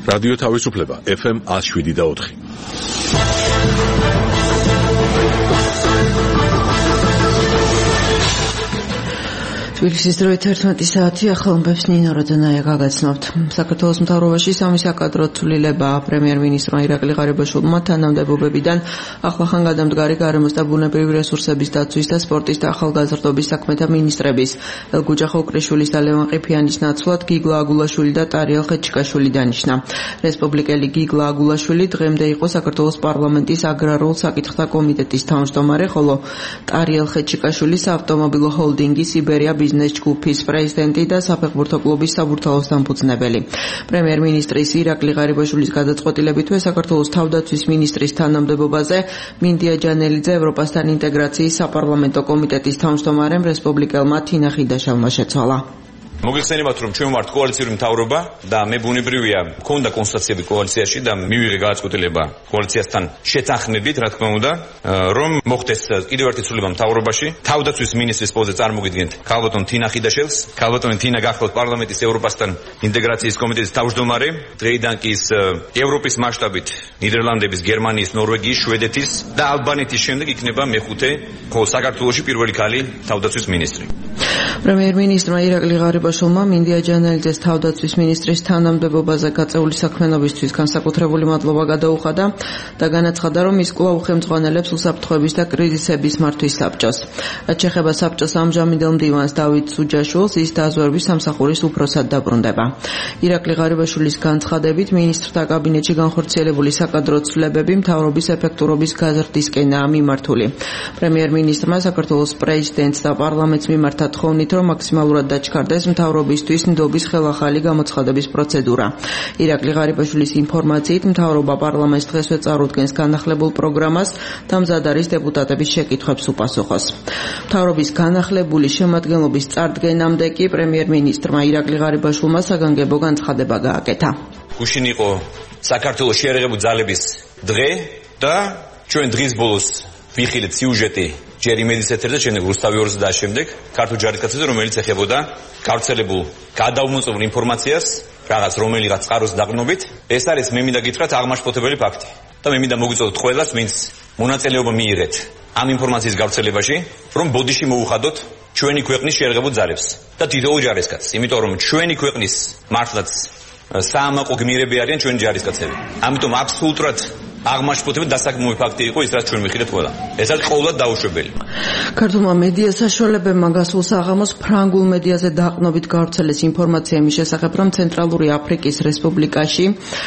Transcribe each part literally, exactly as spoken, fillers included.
რადიო თავისუფლება ეფ ემ one oh seven და four. თბილისის დროით ერთმეტი საათი ახალმბებს ნინო როდანაია გაგაცნობთ. საქართველოს მთავრობაში სამი საკადრო ცვლილება პრემიერ-მინისტრმა ირაკლი ღარიბაშვილმა თანამდებობებიდან ახლახან გადამდგარი გარემოს და ბუნებრივი რესურსების დაცვის და სპორტის და ახალგაზრდობის საქმეთა მინისტრების ელგუჯა ხოუკრიშვილის და ლევან ყიფიანის ნაცვლად გიგლა აგულაშვილი და ტარიელ ხეჩიკაშვილი დანიშნა. რესპუბლიკელი გიგლა აგულაშვილი დღემდე იყო საქართველოს პარლამენტის აგრარულ საკითხთა კომიტეტის თავმჯდომარე, ხოლო ტარიელ ხეჩიკაშვილი საავტომობილო ჰოლდინგის იბერია ბიზნეს ჯგუფის პრეზიდენტი და საფეხბურთო კლუბის საბურთალოს დამფუძნებელი. პრემიერ-მინისტრის ირაკლი ღარიბაშვილის გადაწყვეტილებითვე საქართველოს თავდაცვის მინისტრის თანამდებობაზე მინდია ჯანელიძე ევროპასთან ინტეგრაციის საპარლამენტო კომიტეტის თავმჯდომარემ რესპუბლიკელმა თინა ხიდაშალმა შეცვალა. მოგეხსენებათ, რომ ჩვენ ვართ კოალიციური მთავრობა და მე ბუნებრივია მქონდა კონსტატაციები კოალიციაში და მივიღე გადაწყვეტილება კოალიციასთან შეთანხმებით, რა თქმა უნდა, რომ მოხდეს კიდევ ერთი ცვლილება მთავრობაში. თავდაცვის მინისტრის პოზიციაზე წარმოგიდგენთ ქალბატონ თინა ხიდაშელს. ქალბატონი თინა გახლავთ პარლამენტის ევროპასთან ინტეგრაციის კომიტეტის თავმჯდომარე. დღეიდან კი ის ევროპის მასშტაბით ნიდერლანდების, გერმანიის, ნორვეგიის, შვედეთის და ალბანეთის შემდეგ იქნება მეხუთე, ხოლო საქართველოში პირველი ქალი თავდაცვის მინისტრი. პრემიერ-მინისტრმა ირაკლი ღარიბაშვილმა მინდია ჯანელიძეს თავდაცვის მინისტრის თანამდებობაზე გაწეული საქმიანობისთვის განსაკუთრებული მადლობა გადაუხადა და განაცხადა, რომ ის კვლავ ხელმძღვანელებს უსაფრთხოების და კრიზისების მართვის საბჭოს. რაც შეეხება საბჭოს ამჟამინდელ მდივანს დავით სუჯაშვილს, ის დაზვერვის სამსახურის უფროსად დაბრუნდება. ირაკლი ღარიბაშვილის განცხადებით, მინისტრთა კაბინეტში განხორციელებული საკადრო ცვლილებები მთავრობის ეფექტურობის გაზრდისკენაა მიმართული. პრემიერ-მინისტრმა საქართველოს პრეზიდენტს და პარლამენტს მიმართა თხოვნით, რომ მაქსიმალურად დაჩქარდეს მთავრობისთვის ნდობის ხელახალი გამოცხადების პროცედურა. ირაკლი ღარიბაშვილის ინფორმაციით, მთავრობა პარლამენტს დღესვე წარუდგენს განახლებულ პროგრამას და მზად არის დეპუტატების შეკითხვებს უპასუხოს. მთავრობის განახლებული შემადგენლობის წარდგენამდე კი პრემიერ-მინისტრმა ირაკლი ღარიბაშვილმა საგანგებო განცხადება გააკეთა. გუშინ იყო საქართველოს შეერაღებული ძალების დღე და ჩვენ დღის ბოლოს ვიხილეთ სიუჟეტი ჯერ იმედის ეთერზე, შემდეგ რუსთავი ორზე და შემდეგ ქართულ ჯარისკაცებზე, რომელიც ეხებოდა გავრცელებულ გადაუმოწმებულ ინფორმაციას რაღაც რომელიღაც წყაროს დაყრდნობით. ეს არის მე მინდა გითხრათ აღმაშფოთებელი ფაქტი და მე მინდა მოგიწოდოთ ყველას, ვინც მონაწილეობა მიიღეთ ამ ინფორმაციის გავრცელებაში, რომ ბოდიში მოუხადოთ ჩვენი ქვეყნის შეერაღებულ ძალებს და თითოეულ ჯარისკაცს, იმიტომ რომ ჩვენი ქვეყნის მართლაც საამაყო გმირები არიან ჩვენი ჯარისკაცები. ამიტომ აბსოლუტურად აღმაშფოთებელი დასაქმებული ფაქტი იყო ის, რაც ჩვენ ვიხილეთ ყველა. ეს არის ყოველად დაუშვებელი. ქართულმა მედია საშუალებებმა გასულ საღამოს ფრანგულ მედიაზე დაყრდნობით გავრცელეს ინფორმაცია იმის შესახებ, რომ ცენტრალური აფრიკის რესპუბლიკაში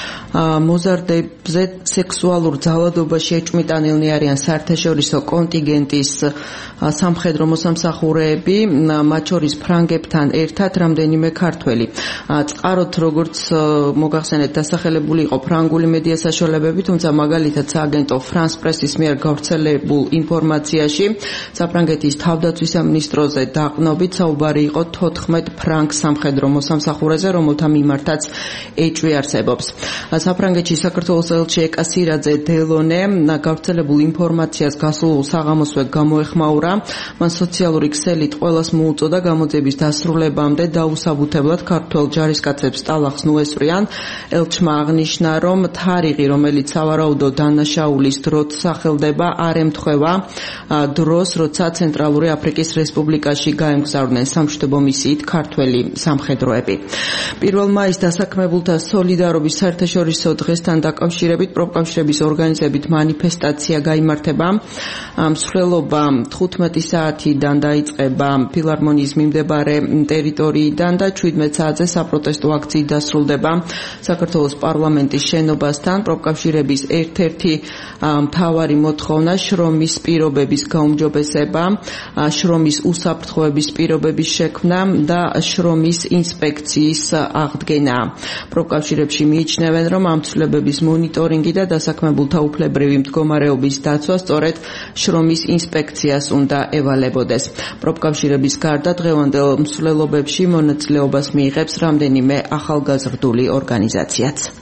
მოზარდებზე სექსუალურ ძალადობაში ეჭვმიტანილნი არიან საერთაშორისო კონტინგენტის სამხედრო მოსამსახურეები, მათ შორის ფრანგებთან ერთად რამდენიმე ქართველი. წყაროთ, როგორც მოგახსენეთ, დასახელებული იყო ფრანგული მედია საშუალებები, თუმცა მაგალითად სააგენტო France Press-ის მიერ გავრცელებულ ინფორმაციაში საფრანგეთის თავდაცვის სამინისტროზე დაყრდნობით საუბარი იყო თოთხმეტ ფრანგ სამხედრო მოსამსახურეზე, რომელთა მიმართაც ეჭვი არსებობს. საფრანგეთში საქართველოს ელჩი ეკა სირაძე დელონე გავრცელებულ ინფორმაციას გასულ საღამოსვე გამოეხმაურა. მან სოციალური ქსელით ყველას მოუწოდა გამოძიების დასრულებამდე დაუსაბუთებლად ქართველ ჯარისკაცებს ტალახს ნუესვრიან. ელჩმა აღნიშნა, რომ თარიღი, რომელიც სავარაუდოდ დანაშაულის დროც სახელდება, არ ემთხვევა დროს, როცა ცენტრალური აფრიკის რესპუბლიკაში გაემგზავრნენ სამშვიდობო მისიით ქართველი სამხედროები. პირველ მაისს დასაქმებულთა სოლიდარობის საერთაშორისო დღესთან დაკავშირებით პროფკავშირების ორგანიზებით მანიფესტაცია გაიმართება. მსვლელობა თხუთმეტი საათიდან დაიწყება ფილარმონიის მიმდებარე ტერიტორიიდან და შვიდმეტ საათზე საპროტესტო აქციით დასრულდება საქართველოს პარლამენტის შენობასთან. პროფკავშირების ერთ-ერთი მთავარი მოთხოვნა შრომის პირობების გაუმჯობესება, შრომის უსაფრთხოების პირობების შექმნა და შრომის ინსპექციის აღდგენა. პროფკავშირებში მიიჩნევენ, რომ ამ ცვლილებების მონიტორინგი და დასაქმებულთა უფლებრივი მდგომარეობის დაცვა სწორედ შრომის ინსპექციას უნდა ევალებოდეს. პროფკავშირების გარდა დღევანდელ მსვლელობებში მონაწილეობას მიიღებს რამდენიმე ახალგაზრდული ორგანიზაციაც.